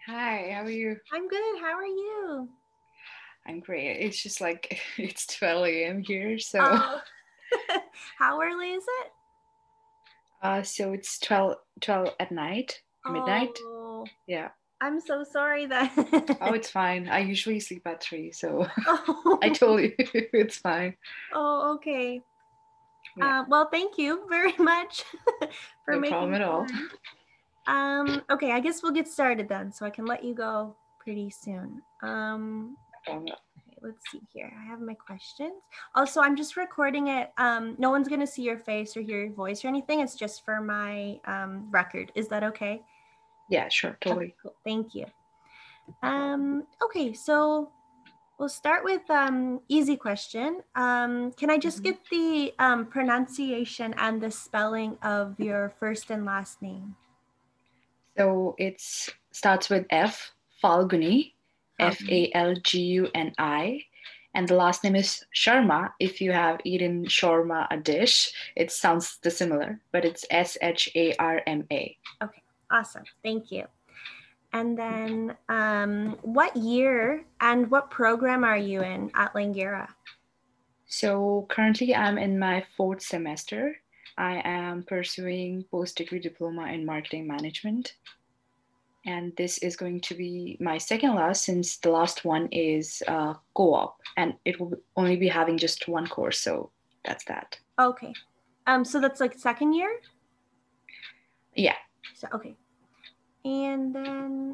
Hi, how are you? I'm good. How are you? I'm great. It's just like it's 12 a.m. here, so Oh, how early is it? so it's 12 at night, midnight. Oh, Yeah. I'm so sorry that. Oh, it's fine. I usually sleep at 3, so I Oh, told you it's fine. oh, okay. Yeah, Well, thank you very much for no problem making at all. time. Okay, I guess we'll get started then, so I can let you go pretty soon. No problem at all. Okay, let's see here. I have my questions. Also, I'm just recording it. No one's gonna see your face or hear your voice or anything. It's just for my record. Is that okay? Yeah, sure, Okay, totally. cool. Thank you. No problem. Okay, so we'll start with easy question. Can I just Mhm. get the pronunciation and the spelling of your first and last name? So it's starts with F, Falguni, Falcon. Falguni, and the last name is Sharma. If you have eaten shawarma, a dish, it sounds similar, but it's Sharma. Okay, awesome. Thank you. And then what year and what program are you in at Langara? So currently, I'm in my fourth semester. I am pursuing post-degree diploma in marketing management, and this is going to be my second last since the last one is co-op, and it will only be having just one course. So that's that. Okay. So that's like second year? Yeah. So okay. And then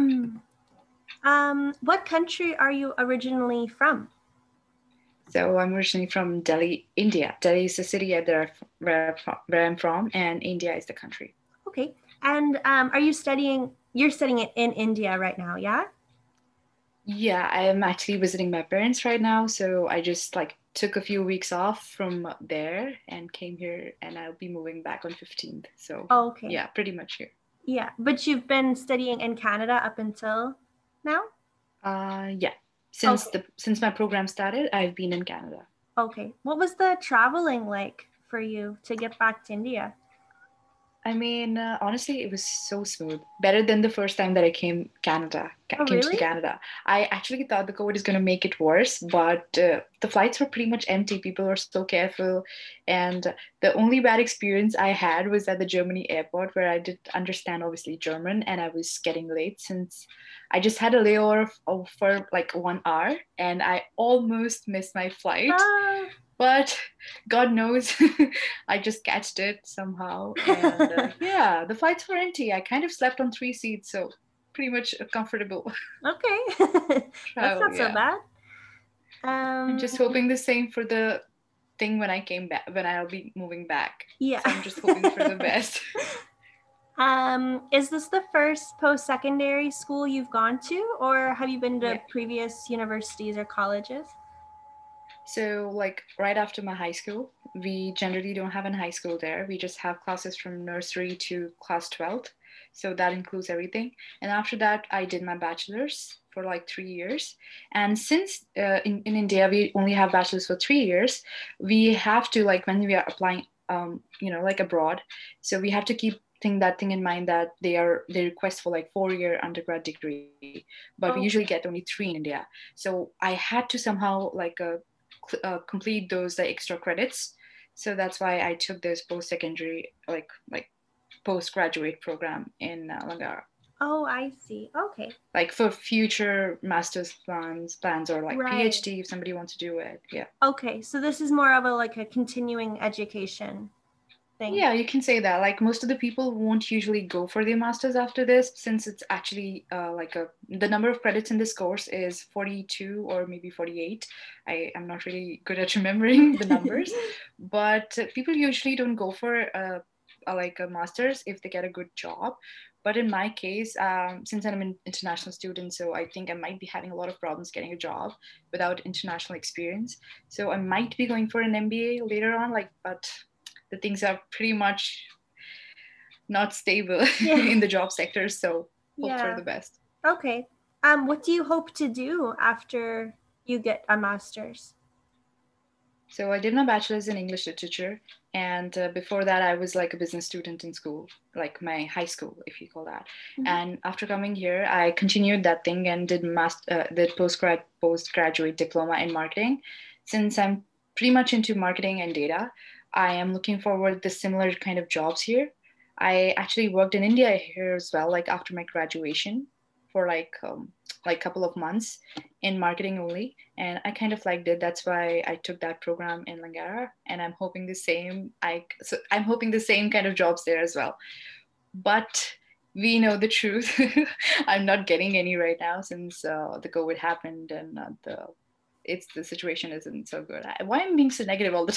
what country are you originally from? So I'm originally from Delhi, India. Delhi is the city where I'm from, and India is the country. Okay. And are you studying? You're studying it in India right now, yeah? Yeah, I am actually visiting my parents right now, so I just like took a few weeks off from there and came here, and I'll be moving back on 15th. So Okay. yeah, pretty much here. Yeah. But you've been studying in Canada up until now? Yeah. Since Okay. the since my program started, I've been in Canada. Okay. What was the traveling like for you to get back to India? I mean, honestly, it was so smooth. Better than the first time that I Oh, came to really? Canada. I actually thought the COVID is going to make it worse, but the flights were pretty much empty. People were so careful, and the only bad experience I had was at the Germany airport, where I did understand obviously German, and I was getting late since I just had a layover for like 1 hour, and I almost missed my flight. Ah. But God knows, I just catched it somehow. And yeah, the flights were empty. I kind of slept on 3 seats, so pretty much a comfortable Okay. That's travel. not so Yeah. bad. I'm Um, just hoping the same for the thing when I came back, when I'll be moving back. yeah. So I'm just hoping for the best. Is this the first post-secondary school you've gone to, or have you been to Yeah. previous universities or colleges? So, like, right after my high school, we generally don't have a high school there. We just have classes from nursery to class 12th. So, that includes everything. And after that, I did my bachelor's for like 3 years. And since in India, we only have bachelor's for 3 years, we have to, like, when we are applying, like abroad, so we have to keep that thing in mind that they request for like 4 year undergrad degree, but we usually Okay. get only three in India. So I had to somehow like complete those extra credits. So that's why I took this post secondary like postgraduate program in Langara, Oh, I see. Okay. like for future master's plans or like Right. PhD if somebody wants to do it. Yeah. Okay. So this is more of a like a continuing education thing. Yeah, you can say that. Like most of the people won't usually go for their masters after this, since it's actually the number of credits in this course is 42 or maybe 48. I am not really good at remembering the numbers, but people usually don't go for like a master's if they get a good job. But in my case, since I'm an international student, so I think I might be having a lot of problems getting a job without international experience. So I might be going for an MBA later on, but the things are pretty much not stable Yeah. in the job sector. So hope for Yeah. the best. Okay. What do you hope to do after you get a master's? So I did my bachelor's in English literature, and before that, I was like a business student in school, like my high school, if you call that. Mhm. And after coming here, I continued that thing and did postgraduate diploma in marketing. Since I'm pretty much into marketing and data, I am looking forward to similar kind of jobs here. I actually worked in India here as well, like after my graduation, for like a couple of months in marketing only, and I kind of liked it. That's why I took that program in Langara, and I'm hoping the same kind of jobs there as well. But we know the truth. I'm not getting any right now since the COVID happened, and the situation isn't so good. Why am I being so negative all the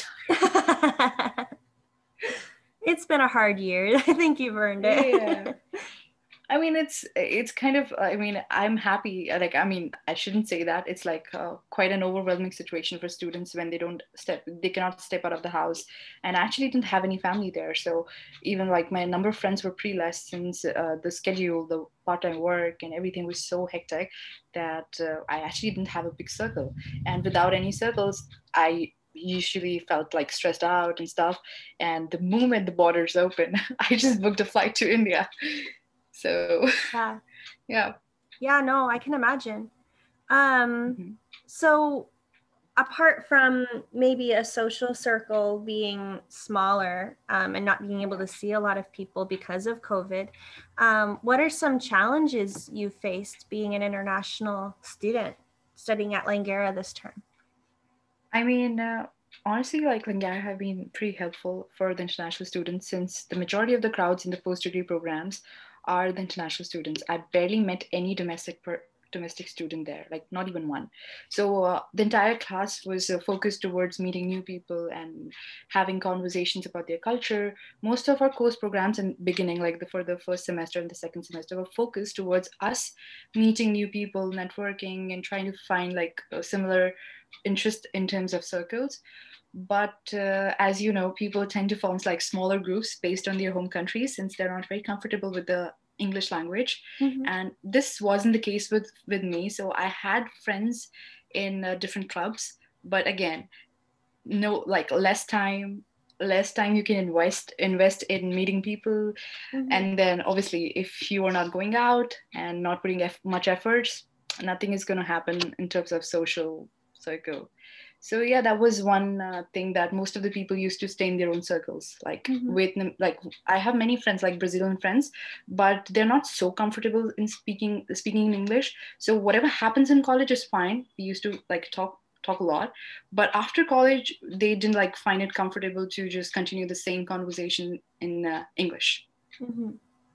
It's been a hard year. I think you've earned time? it. Yeah. I mean, it's kind of. I mean, I'm happy. Like, I mean, I shouldn't say that. It's like quite an overwhelming situation for students when they cannot step out of the house. And I actually didn't have any family there, so even like my number of friends were pretty less since the schedule, the part-time work, and everything was so hectic that I actually didn't have a big circle. And without any circles, I usually felt like stressed out and stuff. And the moment the borders open, I just booked a flight to India. So Yeah. yeah. Yeah, no, I can imagine. Um, Mhm. so apart from maybe a social circle being smaller and not being able to see a lot of people because of COVID, what are some challenges you faced being an international student studying at Langara this term? I mean, honestly, like Langara have been pretty helpful for the international students since the majority of the crowds in the post-degree programs are the international students. I barely met any domestic student there, like not even one. So the entire class was focused towards meeting new people and having conversations about their culture. Most of our course programs in beginning, like for the first semester and the second semester, were focused towards us meeting new people, networking, and trying to find like a similar interest in terms of circles. But as you know, people tend to form like smaller groups based on their home countries since they're not very comfortable with the English language. Mm-hmm. And this wasn't the case with me. So I had friends in different clubs, but again, no, like less time you can invest in meeting people. Mm-hmm. And then obviously if you are not going out and not putting much efforts, nothing is going to happen in terms of social circle. So yeah, that was one thing that most of the people used to stay in their own circles, like Mm-hmm. like I have many friends like Brazilian friends, but they're not so comfortable in speaking in English. So whatever happens in college is fine. We used to like talk a lot, but after college they didn't like find it comfortable to just continue the same conversation in English. Mm-hmm.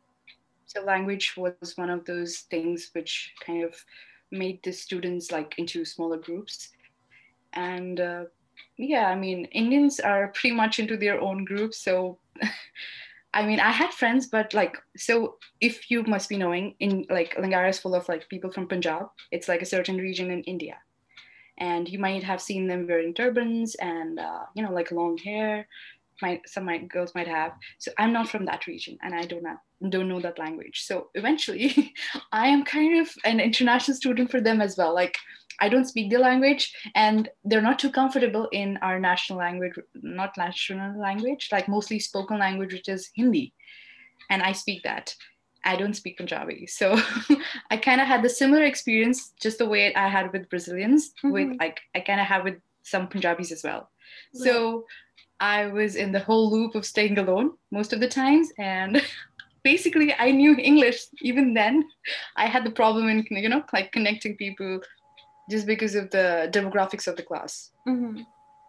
So language was one of those things which kind of made the students like into smaller groups. And yeah, I mean, Indians are pretty much into their own groups. So I mean, I had friends, but like, so if you must be knowing, in like Langara is full of like people from Punjab. It's like a certain region in India, and you might have seen them wearing turbans and like long hair. Some my girls might have. So I'm not from that region, and I don't know that language. So eventually, I am kind of an international student for them as well. Like I don't speak the language, and they're not too comfortable in our national language, not national language, like mostly spoken language, which is Hindi, and I speak that. I don't speak Punjabi. So I kind of had the similar experience, just the way I had with Brazilians, with Mm-hmm. like I kind of had with some Punjabis as well. Right. So I was in the whole loop of staying alone most of the times. And basically, I knew English even then. I had the problem in, like connecting people just because of the demographics of the class. Mm-hmm.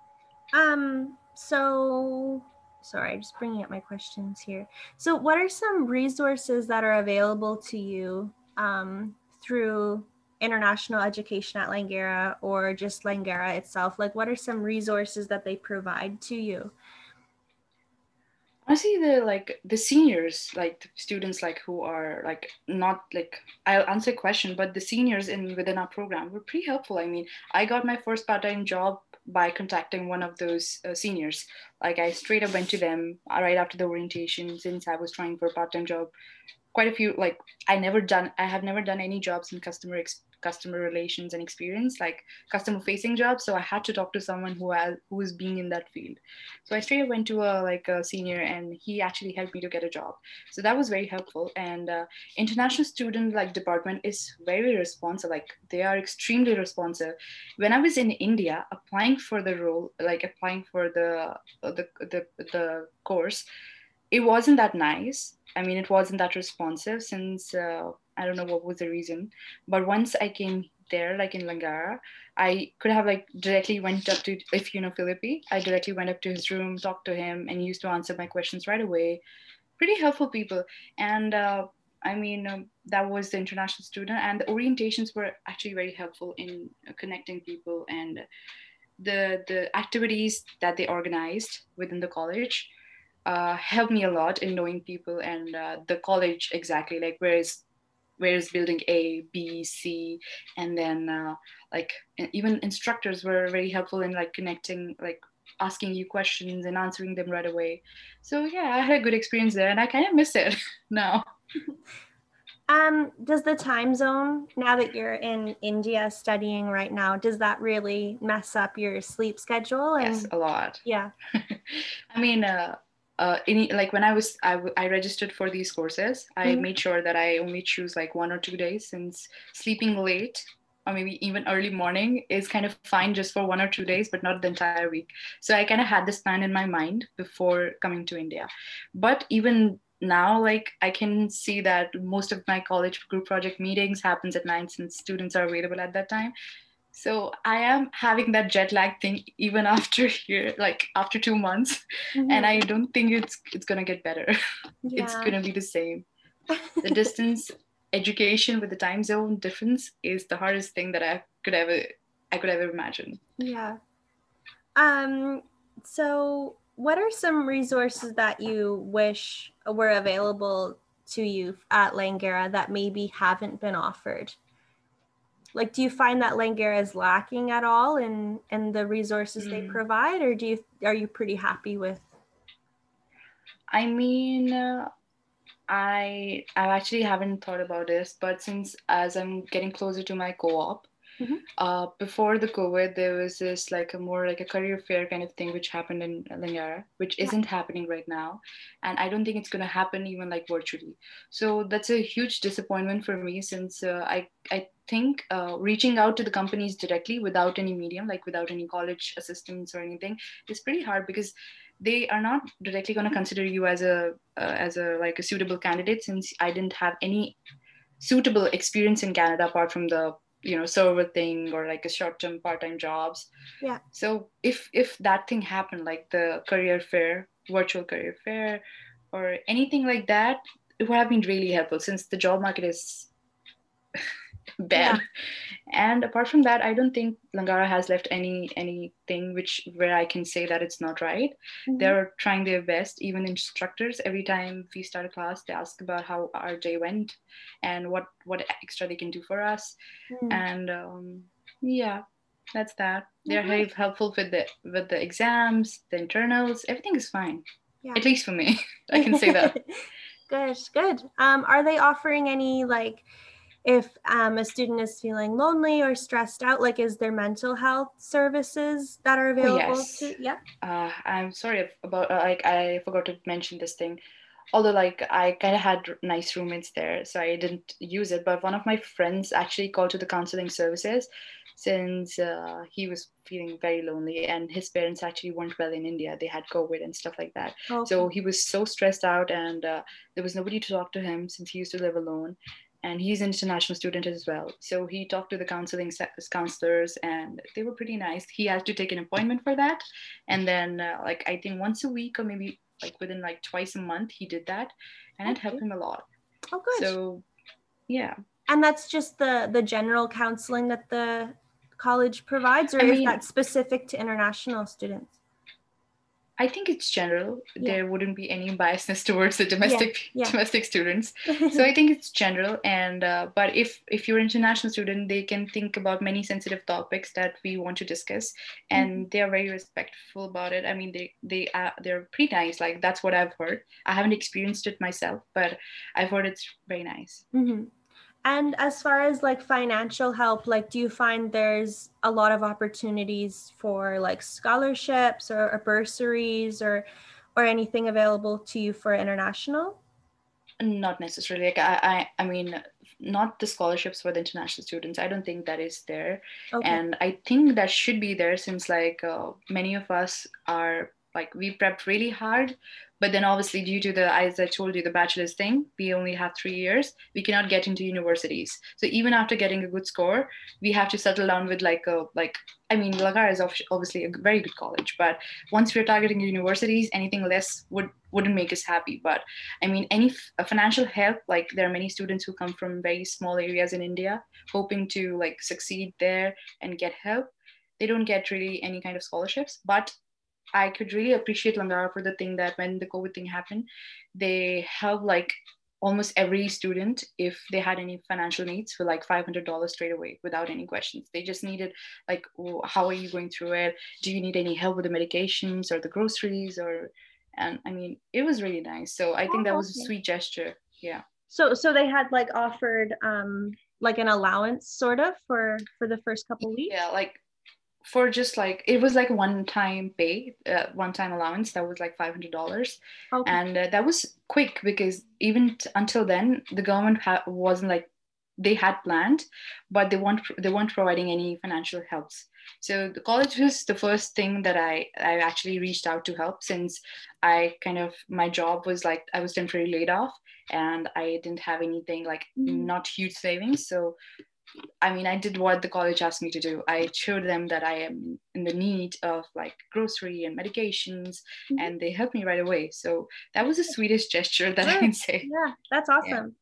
So sorry, just bringing up my questions here. So what are some resources that are available to you through international education at Langara or just Langara itself? Like what are some resources that they provide to you? Honestly, the seniors, like the students like who are like not like, I'll answer a question, but the seniors in within our program were pretty helpful. I mean, I got my first part-time job by contacting one of those seniors. Like I straight up went to them right after the orientation, since I was trying for a part-time job. Quite a few, like I have never done any jobs in customer relations and experience, like customer facing jobs. So I had to talk to someone who is being in that field. So I straight up went to a senior, and he actually helped me to get a job. So that was very helpful. And international student like department is very responsive, like they are extremely responsive. When I was in India applying for the role, like applying for the course, it wasn't that nice. I mean, it wasn't that responsive, since I don't know what was the reason. But once I came there, like in Langara, I could have like directly went up to, if you know Philippi, I directly went up to his room, talked to him, and he used to answer my questions right away. Pretty helpful people. And I mean, that was the international student, and the orientations were actually very helpful in connecting people, and the activities that they organized within the college helped me a lot in knowing people, and the college exactly, like where is building A, B, C, and then like even instructors were very helpful in like connecting, like asking you questions and answering them right away. So yeah, I had a good experience there, and I kind of miss it now. Does the time zone, now that you're in India studying right now, does that really mess up your sleep schedule? Yes, And a lot. yeah. I mean, like when I registered for these courses, I Mhm. made sure that I only choose like 1 or 2 days, since sleeping late or maybe even early morning is kind of fine just for 1 or 2 days, but not the entire week. So I kind of had this plan in my mind before coming to India. But even now, like I can see that most of my college group project meetings happens at night, since students are available at that time. So I am having that jet lag thing even after here, like after 2 months, and I Mhm. don't think it's gonna get better. It's Yeah. gonna be the same. The distance, education with the time zone difference is the hardest thing that I could ever imagine. Yeah. Um, so what are some resources that you wish were available to you at Langara that maybe haven't been offered? Like, do you find that Langara is lacking at all in the resources they Mm. provide, or are you pretty happy with? I mean, I actually haven't thought about this, but since as I'm getting closer to my co-op, Mhm. before the COVID, there was this like a more like a career fair kind of thing which happened in Lingara, which Yeah. isn't happening right now, and I don't think it's going to happen even like virtually. So that's a huge disappointment for me, since I think reaching out to the companies directly without any medium, like without any college assistance or anything, is pretty hard, because they are not directly going to consider you as a like a suitable candidate, since I didn't have any suitable experience in Canada apart from the server thing or like a short-term part-time jobs. Yeah. So if that thing happened, like the career fair, virtual career fair, or anything like that, it would have been really helpful, since the job market is Yeah. bad. And apart from that, I don't think Langara has left anything which where I can say that it's not right. Mhm. They're trying their best. Even instructors, every time we start a class, they ask about how our day went and what extra they can do for us. Mm. And yeah, that's that. They're Okay. very helpful with the exams, the internals. Everything is fine, Yeah. at least for me. I can say that. Good, good. Are they offering any, like, if a student is feeling lonely or stressed out, like, is there mental health services that are Oh available yes. to? Yeah. I'm sorry about like I forgot to mention this thing. Although like I kind of had nice roommates there, so I didn't use it. But one of my friends actually called to the counseling services, since he was feeling very lonely, and his parents actually weren't well in India. They had COVID and stuff like that. Okay. So he was so stressed out, and there was nobody to talk to him, since he used to live alone. And he's an international student as well. So he talked to the counselors, and they were pretty nice. He had to take an appointment for that, and then like I think once a week or maybe like within like twice a month he did that, and it helped Okay. him a lot. Oh, good. So yeah. And that's just the general counseling that the college provides, or I is mean, that specific to international students? I think it's general. Yeah. There wouldn't be any biasness towards the Yeah. domestic Yeah. domestic students. So I think it's general. And but if you're an international student, they can think about many sensitive topics that we want to discuss, Mhm. and they are very respectful about it. I mean, they're pretty nice. Like that's what I've heard. I haven't experienced it myself, but I've heard it's very nice. Mhm. And as far as like financial help, like do you find there's a lot of opportunities for like scholarships or bursaries or anything available to you for international? Not necessarily. Like I mean, not the scholarships for the international students. I don't think that is there, Okay. and I think that should be there since like many of us are like we prepped really hard, but then obviously due to the as I told you the bachelor's thing, we only have 3 years. We cannot get into universities. So even after getting a good score, we have to settle down with like a like. I mean, Lagar is obviously a very good college, but once we're targeting universities, anything less wouldn't make us happy. But I mean, any financial help, like there are many students who come from very small areas in India hoping to like succeed there and get help. They don't get really any kind of scholarships, but I could really appreciate Langara for the thing that when the COVID thing happened, they helped like almost every student if they had any financial needs for like $500 straight away without any questions. They just needed like, oh, how are you going through it? Do you need any help with the medications or the groceries or, and I mean, it was really nice. So I think that Oh, was a okay. sweet gesture. Yeah. So they had like offered like an allowance sort of for the first couple Yeah, weeks. like for just like it was like one time pay, one time allowance that was like $500, Okay. and that was quick because even until then the government wasn't like they had planned, but they weren't providing any financial helps. So the college was the first thing that I actually reached out to help since I kind of my job was like I was temporarily laid off and I didn't have anything like Mhm. not huge savings. So I mean, I did what the college asked me to do. I showed them that I am in the need of like grocery and medications, Mhm. and they helped me right away. So that was the sweetest gesture that I Good. can say. Yeah, that's Yeah. awesome.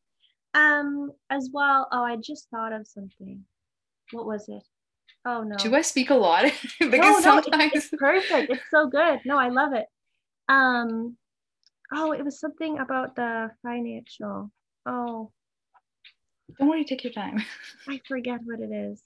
As well, oh, I just thought of something. What was it? Oh Do no. I speak a lot? No, Because no, it's sometimes, perfect. It's so good. No, I love it. Um, oh, it was something about the financial. Oh, don't worry, take your time. I forget what it is.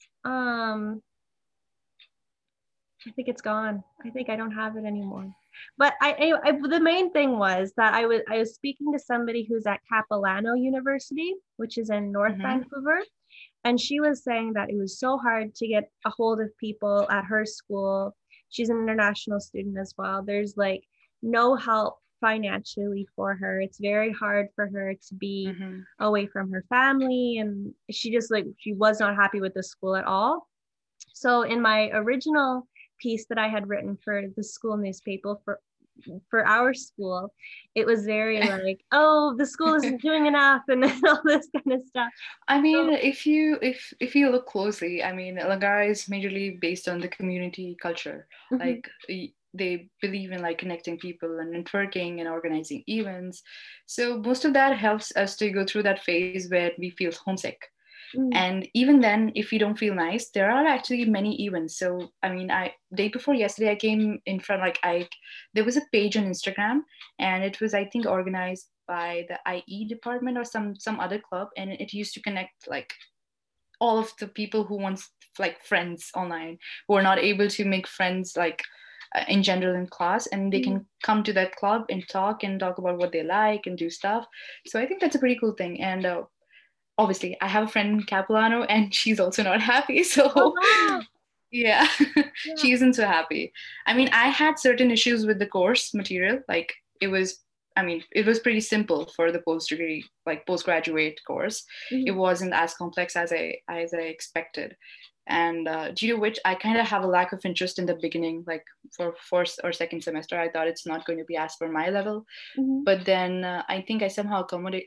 I think it's gone. I think I don't have it anymore. But the main thing was that I was speaking to somebody who's at Capilano University, which is in North Hmm. Vancouver, and she was saying that it was so hard to get a hold of people at her school. She's an international student as well. There's like no help financially for her. It's very hard for her to be Hmm. away from her family, and she just like she was not happy with the school at all. So in my original piece that I had written for the school newspaper for our school, it was very Yeah. like, oh, the school isn't doing enough and all this kind of stuff. I mean, So if you look closely, I mean, Langara is majorly based on the community culture. mhm, Like they believe in like connecting people and networking and organizing events. So most of that helps us to go through that phase where we feel homesick. mm, And even then, if you don't feel nice, there are actually many events. So I mean, I day before yesterday, I came in front like I there was a page on Instagram, and it was I think organized by the IE department or some other club, and it used to connect like all of the people who want like friends online who are not able to make friends like in general in class, and they mm, can come to that club and talk about what they like and do stuff. So I think that's a pretty cool thing. And obviously I have a friend in Capilano and she's also not happy. oh So no, yeah, yeah, she isn't so happy. I mean, I had certain issues with the course material. Like it was, I mean, it was pretty simple for the post degree, like postgraduate course. It mhm, wasn't as complex as I expected, and due to which I kind of have a lack of interest in the beginning. Like for first or second semester, I thought it's not going to be as per my level, mhm. but then I think I somehow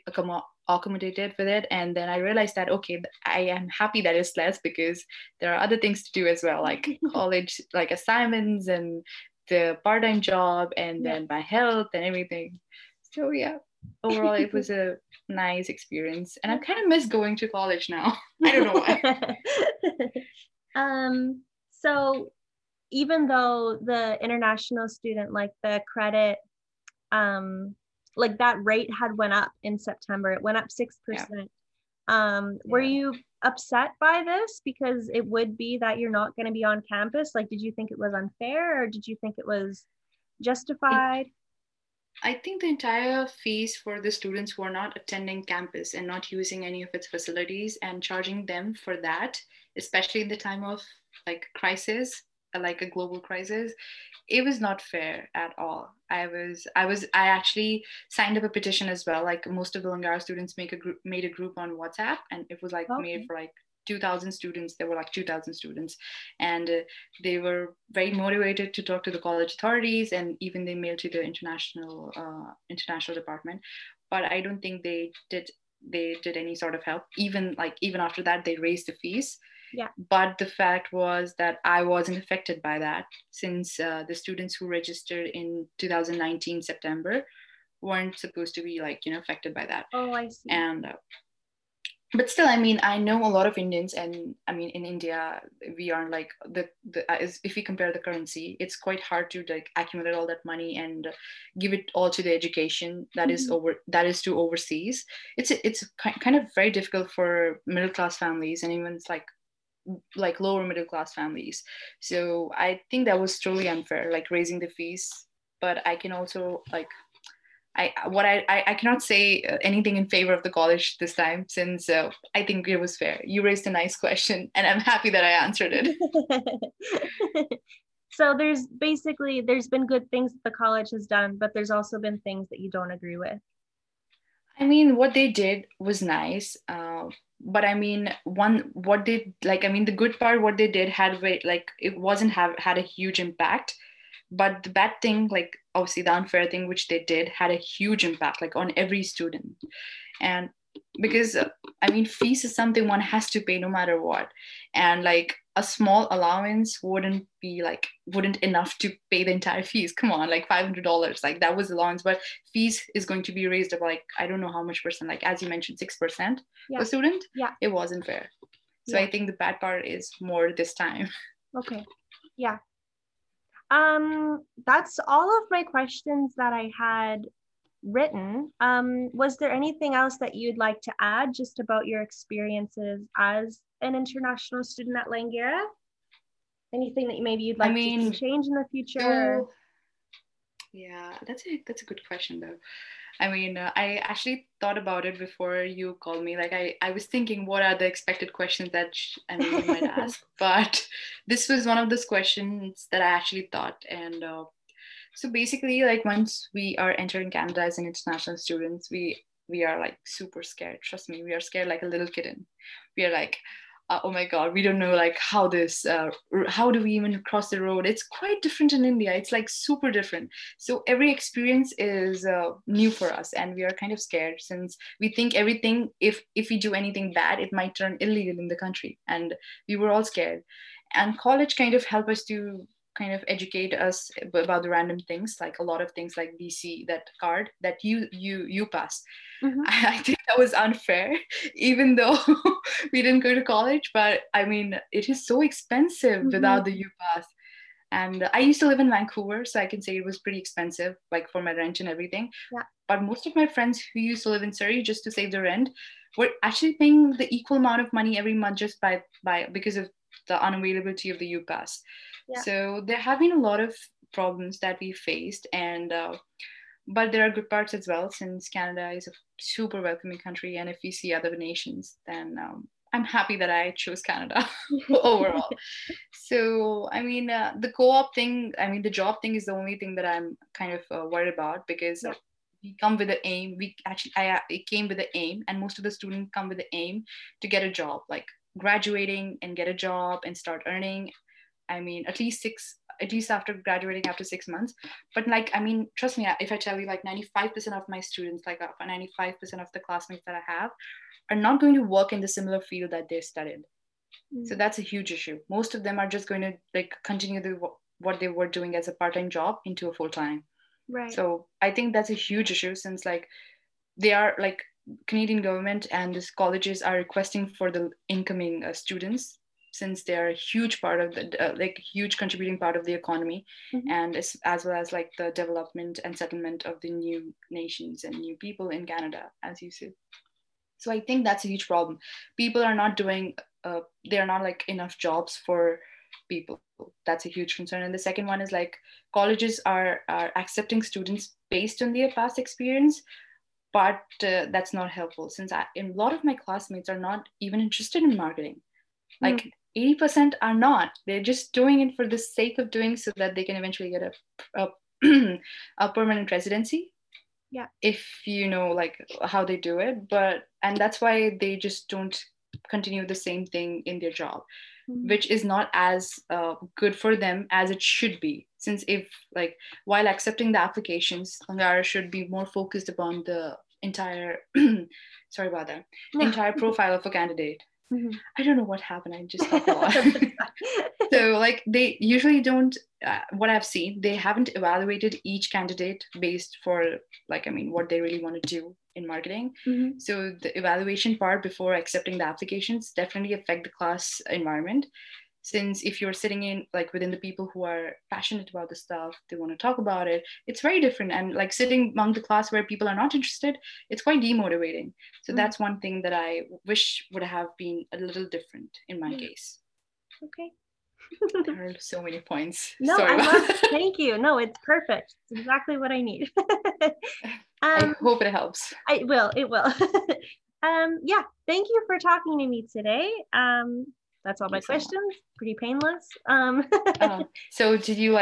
accommodated with it, and then I realized that okay, I am happy that it's less because there are other things to do as well, like college like assignments and the part-time job and Yeah. then my health and everything. So yeah, overall it was a nice experience and I kind of miss going to college now. I don't know why. um, so even though the international student, like the credit, like that rate had went up in September, it went up 6%. Were you upset by this because it would be that you're not going to be on campus? Like, did you think it was unfair, or did you think it was justified? I think the entire fees for the students who are not attending campus and not using any of its facilities and charging them for that, especially in the time of like crisis, like a global crisis, it was not fair at all. I actually signed up a petition as well. Like most of the Langara students made a group on WhatsApp, and it was like made Okay. for like 2,000 students. There were like 2,000 students, and they were very motivated to talk to the college authorities, and even they mailed to the international department. But I don't think they did any sort of help. Even after that, they raised the fees. Yeah. But the fact was that I wasn't affected by that, since the students who registered in 2019 September weren't supposed to be affected by that. Oh, I see. And but still, I mean, I know a lot of Indians, and I mean, in India, we are like if we compare the currency, it's quite hard to like accumulate all that money and give it all to the education that is to overseas. It's kind of very difficult for middle class families, and even it's like lower middle class families. So I think that was totally unfair, like raising the fees. But I can also like I cannot say anything in favor of the college this time, since I think it was fair. You raised a nice question, and I'm happy that I answered it. So there's been good things that the college has done, but there's also been things that you don't agree with. I mean, what they did was nice, but I mean, the good part, what they did it wasn't had a huge impact. But the bad thing, like obviously the unfair thing which they did, had a huge impact like on every student. And because I mean, fees is something one has to pay no matter what, and like a small allowance wouldn't enough to pay the entire fees. Come on, like $500, like that was allowance, but fees is going to be raised up like I don't know how much percent, like as you mentioned 6% per student. Yeah, it wasn't fair. So I think the bad part is more this time. Okay. Yeah. That's all of my questions that I had written. Was there anything else that you'd like to add just about your experiences as an international student at Langara? Anything that maybe you'd like to change in the future? Yeah, that's a good question though. I mean, I actually thought about it before you called me. Like, I was thinking, what are the expected questions that you might ask? But this was one of those questions that I actually thought. And so basically, like once we are entering Canada as an international students, we are like super scared. Trust me, we are scared like a little kitten. We are like, oh my god, we don't know like how do we even cross the road. It's quite different in India. It's like super different. So every experience is new for us, and we are kind of scared, since we think everything, if we do anything bad, it might turn illegal in the country, and we were all scared. And college kind of helped us to kind of educate us about the random things, like a lot of things like BC, that card that you pass. I think that was unfair, even though we didn't go to college. But I mean, it is so expensive without the UPass. And I used to live in Vancouver, so I can say it was pretty expensive, like for my rent and everything. Yeah. But most of my friends who used to live in Surrey just to save the rent were actually paying the equal amount of money every month just because of the unavailability of the UPass. Yeah. So there have been a lot of problems that we faced, and but there are good parts as well, since Canada is a super welcoming country, and if we see other nations, then I'm happy that I chose Canada overall. So I mean, the co-op thing, I mean, the job thing is the only thing that I'm kind of worried about, because we come with the aim. It came with the aim, and most of the students come with the aim to get a job, like graduating and get a job and start earning. I mean, at least after graduating after 6 months. But like, I mean, trust me, if I tell you, like 95% of my students, like 95% of the classmates that I have, are not going to work in the similar field that they studied. So that's a huge issue. Most of them are just going to like continue what they were doing as a part-time job into a full-time. Right. So I think that's a huge issue, since like they are like Canadian government and these colleges are requesting for the incoming students since they're a huge part of the like huge contributing part of the economy, and as well as like the development and settlement of the new nations and new people in Canada, as you said. So I think that's a huge problem. People are not doing, there are not like enough jobs for people. That's a huge concern. And the second one is like colleges are accepting students based on their past experience, but that's not helpful since in a lot of my classmates are not even interested in marketing. Like 80% are not. They're just doing it for the sake of doing so that they can eventually get a permanent residency. Yeah. If you know like how they do it, and that's why they just don't continue the same thing in their job, which is not as good for them as it should be. Since if like while accepting the applications, Langara should be more focused upon the entire sorry about that, entire profile of a candidate. I don't know what happened. I just talked a lot. So like they usually don't, what I've seen, they haven't evaluated each candidate based for like, I mean, what they really want to do in marketing. So the evaluation part before accepting the applications definitely affect the class environment. Since if you're sitting in like within the people who are passionate about the stuff, they want to talk about it, it's very different. And like sitting among the class where people are not interested, it's quite demotivating. So that's one thing that I wish would have been a little different in my case. Okay. There are so many points. No, sorry I love it. Thank you. No, it's perfect. It's exactly what I need. I hope it helps. It will. Yeah, thank you for talking to me today. That's all my questions. Pretty painless. So did you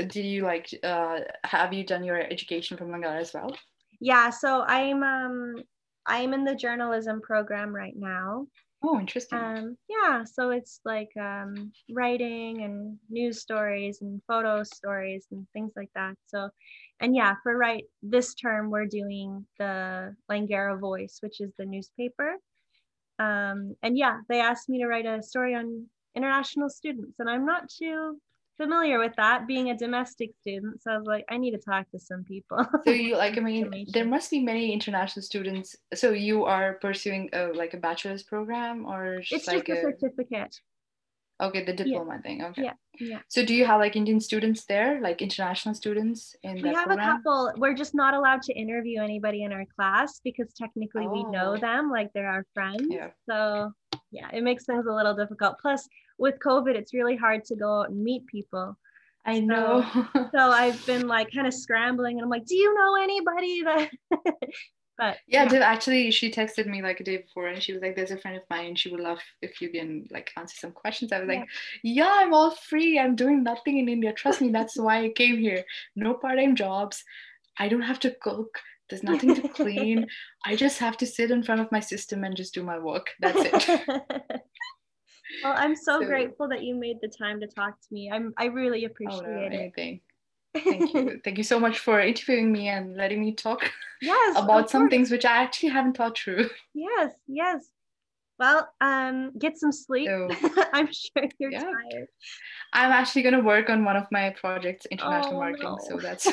have you done your education from Langara as well? Yeah, so I'm in the journalism program right now. Oh, interesting. Yeah, so it's like writing and news stories and photo stories and things like that. So, and yeah, for this term we're doing the Langara Voice, which is the newspaper. And yeah, they asked me to write a story on international students, and I'm not too familiar with that, being a domestic student. So I was like, I need to talk to some people. So you like, I mean, there must be many international students. So you are pursuing a bachelor's program, or it's just a certificate. Okay, the diploma thing. Okay. Yeah. So do you have like Indian students there, like international students in that program? We have a couple. We're just not allowed to interview anybody in our class because technically we know them, like they're our friends. Yeah. So yeah, it makes things a little difficult. Plus with COVID, it's really hard to go out and meet people. I know. So I've been like kind of scrambling and I'm like, do you know anybody that But yeah, actually she texted me like a day before and she was like, there's a friend of mine, she would love if you can like answer some questions. I was like, yeah, I'm all free, I'm doing nothing in India, trust me, that's why I came here. No part-time jobs, I don't have to cook, there's nothing to clean, I just have to sit in front of my system and just do my work, that's it. Well, I'm so grateful that you made the time to talk to me. I really appreciate it. Anything. Thank you. Thank you so much for interviewing me and letting me talk about some things which I actually haven't thought through. Yes. Well, get some sleep. I'm sure you're tired. I'm actually going to work on one of my projects, international marketing. So that's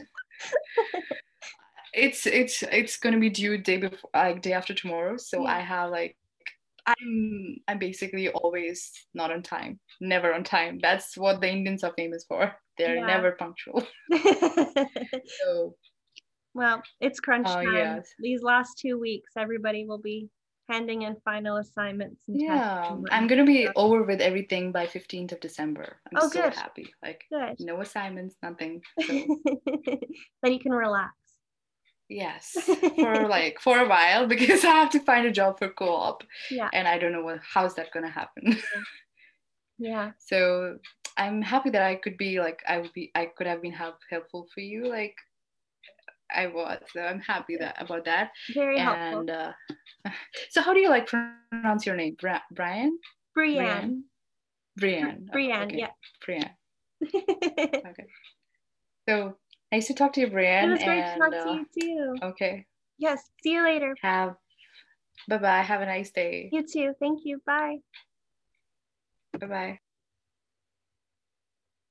it's going to be due day after tomorrow. So I have like I'm basically always not on time, never on time. That's what the Indians are famous for. They're never punctual. So, well, it's crunch time. Yes. These last 2 weeks, everybody will be handing in final assignments. And I'm going to be over with everything by 15th of December. I'm so good. happy. Like no assignments, nothing. So. Then you can relax. Yes, for a while because I have to find a job for co-op. And I don't know how's that gonna happen. Yeah. So I'm happy that I could be like I could have been helpful for you. Like I was. So I'm happy about that. Very helpful. And so how do you like pronounce your name? Brian? Brianne. Brianne. Brianne. Yeah. Brianne. Okay. So nice to talk to you, Brianne. It was great to talk to you too. Okay. Yes. See you later. Bye-bye. Have a nice day. You too. Thank you. Bye. Bye-bye.